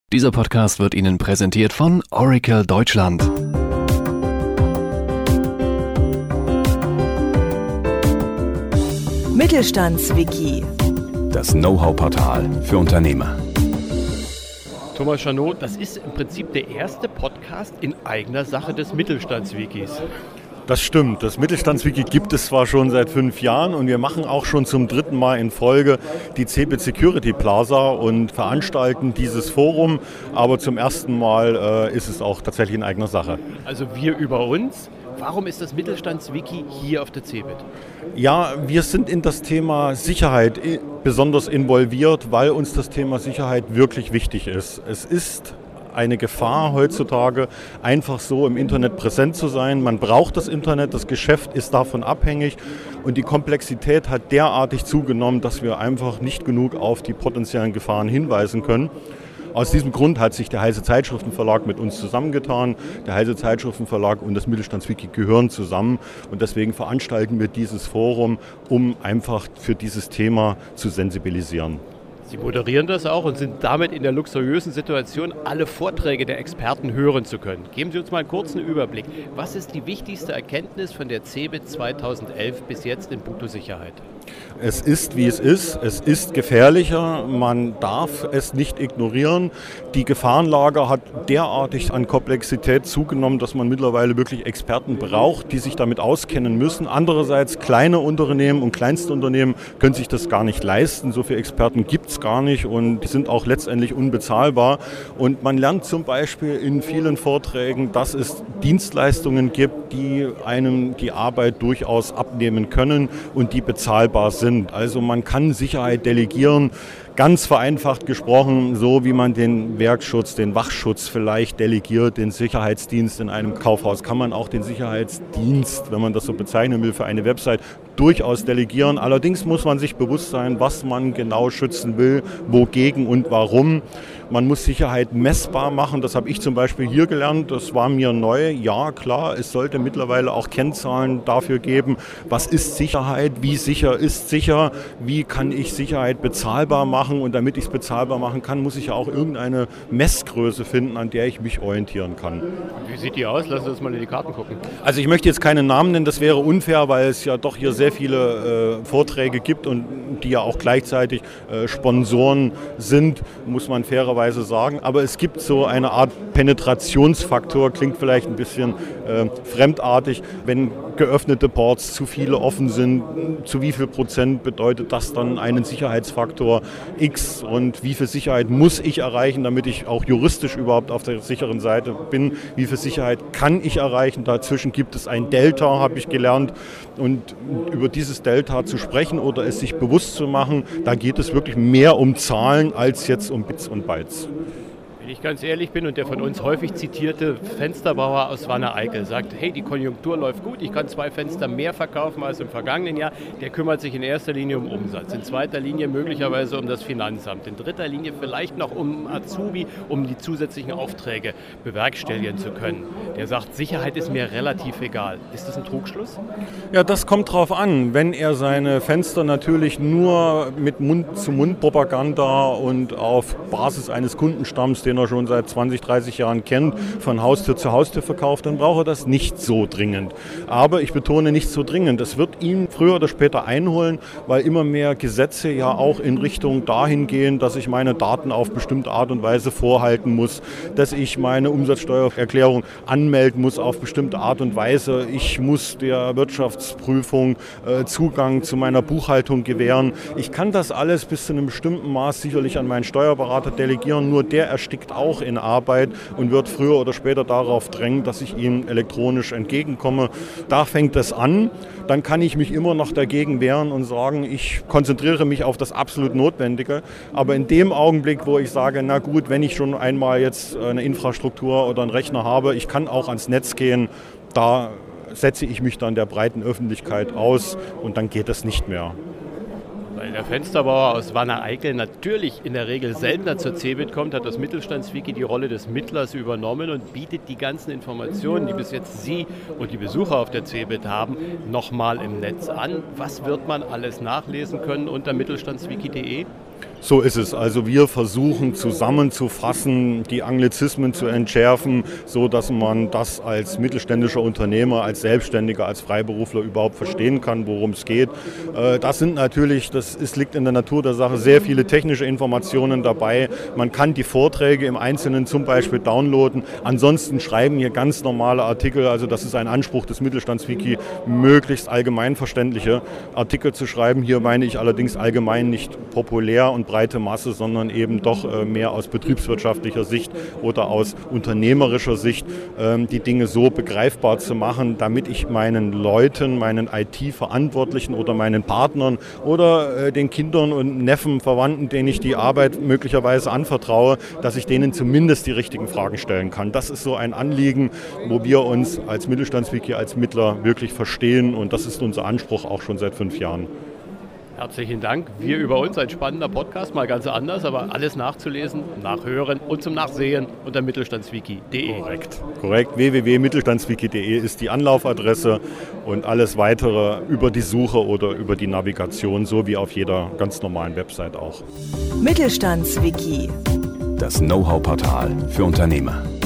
Dieser Podcast wird Ihnen präsentiert von Oracle Deutschland. Mittelstandswiki. Das Know-how-Portal für Unternehmer. Thomas Chanot, das ist im Prinzip der erste Podcast in eigener Sache des Mittelstandswikis. Das stimmt. Das Mittelstandswiki gibt es zwar schon seit 5 Jahren und wir machen auch schon zum 3. Mal in Folge die CeBIT Security Plaza und veranstalten dieses Forum, aber zum ersten Mal ist es auch tatsächlich in eigener Sache. Also wir über uns. Warum ist das Mittelstandswiki hier auf der CeBIT? Ja, wir sind in das Thema Sicherheit besonders involviert, weil uns das Thema Sicherheit wirklich wichtig ist. Es ist eine Gefahr heutzutage, einfach so im Internet präsent zu sein. Man braucht das Internet, das Geschäft ist davon abhängig und die Komplexität hat derartig zugenommen, dass wir einfach nicht genug auf die potenziellen Gefahren hinweisen können. Aus diesem Grund hat sich der Heise Zeitschriftenverlag mit uns zusammengetan. Der Heise Zeitschriftenverlag und das Mittelstandswiki gehören zusammen und deswegen veranstalten wir dieses Forum, um einfach für dieses Thema zu sensibilisieren. Sie moderieren das auch und sind damit in der luxuriösen Situation, alle Vorträge der Experten hören zu können. Geben Sie uns mal einen kurzen Überblick. Was ist die wichtigste Erkenntnis von der CeBIT 2011 bis jetzt in puncto Sicherheit? Es ist, wie es ist. Es ist gefährlicher. Man darf es nicht ignorieren. Die Gefahrenlage hat derartig an Komplexität zugenommen, dass man mittlerweile wirklich Experten braucht, die sich damit auskennen müssen. Andererseits kleine Unternehmen und Kleinstunternehmen können sich das gar nicht leisten. So viele Experten gibt es gar nicht und die sind auch letztendlich unbezahlbar. Und man lernt zum Beispiel in vielen Vorträgen, dass es Dienstleistungen gibt, die einem die Arbeit durchaus abnehmen können und die bezahlbar sind. Also man kann Sicherheit delegieren, ganz vereinfacht gesprochen, so wie man den Werkschutz, den Wachschutz vielleicht delegiert, den Sicherheitsdienst in einem Kaufhaus, kann man auch den Sicherheitsdienst, wenn man das so bezeichnen will, für eine Website durchaus delegieren. Allerdings muss man sich bewusst sein, was man genau schützen will, wogegen und warum. Man muss Sicherheit messbar machen, das habe ich zum Beispiel hier gelernt, das war mir neu. Ja, klar, es sollte mittlerweile auch Kennzahlen dafür geben, was ist Sicherheit, wie sicher ist sicher, wie kann ich Sicherheit bezahlbar machen und damit ich es bezahlbar machen kann, muss ich ja auch irgendeine Messgröße finden, an der ich mich orientieren kann. Wie sieht die aus? Lass uns mal in die Karten gucken. Also ich möchte jetzt keine Namen nennen, das wäre unfair, weil es ja doch hier sehr viele Vorträge gibt und die ja auch gleichzeitig Sponsoren sind, muss man fairerweise sagen. Aber es gibt so eine Art Penetrationsfaktor, klingt vielleicht ein bisschen fremdartig, wenn geöffnete Ports zu viele offen sind, zu wie viel Prozent bedeutet das dann einen Sicherheitsfaktor X und wie viel Sicherheit muss ich erreichen, damit ich auch juristisch überhaupt auf der sicheren Seite bin, wie viel Sicherheit kann ich erreichen, dazwischen gibt es ein Delta, habe ich gelernt und über dieses Delta zu sprechen oder es sich bewusst zu machen, da geht es wirklich mehr um Zahlen als jetzt um Bits und Bytes. Wenn ich ganz ehrlich bin und der von uns häufig zitierte Fensterbauer aus Wanne-Eickel sagt, hey, die Konjunktur läuft gut, ich kann 2 Fenster mehr verkaufen als im vergangenen Jahr, der kümmert sich in erster Linie um Umsatz, in zweiter Linie möglicherweise um das Finanzamt, in dritter Linie vielleicht noch um Azubi, um die zusätzlichen Aufträge bewerkstelligen zu können. Der sagt, Sicherheit ist mir relativ egal. Ist das ein Trugschluss? Ja, das kommt drauf an. Wenn er seine Fenster natürlich nur mit Mund-zu-Mund-Propaganda und auf Basis eines Kundenstamms, den er schon seit 20, 30 Jahren kennt, von Haustür zu Haustür verkauft, dann braucht er das nicht so dringend. Aber ich betone nicht so dringend. Es wird ihn früher oder später einholen, weil immer mehr Gesetze ja auch in Richtung dahin gehen, dass ich meine Daten auf bestimmte Art und Weise vorhalten muss, dass ich meine Umsatzsteuererklärung anmelden muss auf bestimmte Art und Weise. Ich muss der Wirtschaftsprüfung Zugang zu meiner Buchhaltung gewähren. Ich kann das alles bis zu einem bestimmten Maß sicherlich an meinen Steuerberater delegieren, nur der erstickt auch in Arbeit und wird früher oder später darauf drängen, dass ich ihm elektronisch entgegenkomme. Da fängt es an. Dann kann ich mich immer noch dagegen wehren und sagen, ich konzentriere mich auf das absolut Notwendige. Aber in dem Augenblick, wo ich sage, na gut, wenn ich schon einmal jetzt eine Infrastruktur oder einen Rechner habe, ich kann auch ans Netz gehen, da setze ich mich dann der breiten Öffentlichkeit aus und dann geht das nicht mehr. Weil der Fensterbauer aus Wanne-Eickel natürlich in der Regel seltener zur CeBIT kommt, hat das Mittelstandswiki die Rolle des Mittlers übernommen und bietet die ganzen Informationen, die bis jetzt Sie und die Besucher auf der CeBIT haben, nochmal im Netz an. Was wird man alles nachlesen können unter mittelstandswiki.de? So ist es. Also wir versuchen zusammenzufassen, die Anglizismen zu entschärfen, so dass man das als mittelständischer Unternehmer, als Selbstständiger, als Freiberufler überhaupt verstehen kann, worum es geht. Das sind natürlich, liegt in der Natur der Sache, sehr viele technische Informationen dabei. Man kann die Vorträge im Einzelnen zum Beispiel downloaden. Ansonsten schreiben hier ganz normale Artikel. Also das ist ein Anspruch des Mittelstandswiki, möglichst allgemeinverständliche Artikel zu schreiben. Hier meine ich allerdings allgemein nicht populär und breite Masse, sondern eben doch mehr aus betriebswirtschaftlicher Sicht oder aus unternehmerischer Sicht die Dinge so begreifbar zu machen, damit ich meinen Leuten, meinen IT-Verantwortlichen oder meinen Partnern oder den Kindern und Neffen, Verwandten, denen ich die Arbeit möglicherweise anvertraue, dass ich denen zumindest die richtigen Fragen stellen kann. Das ist so ein Anliegen, wo wir uns als Mittelstandswiki, als Mittler wirklich verstehen, und das ist unser Anspruch auch schon seit 5 Jahren. Herzlichen Dank. Wir über uns, ein spannender Podcast, mal ganz anders, aber alles nachzulesen, nachhören und zum Nachsehen unter mittelstandswiki.de. Korrekt. www.mittelstandswiki.de ist die Anlaufadresse und alles weitere über die Suche oder über die Navigation, so wie auf jeder ganz normalen Website auch. Mittelstandswiki. Das Know-how-Portal für Unternehmer.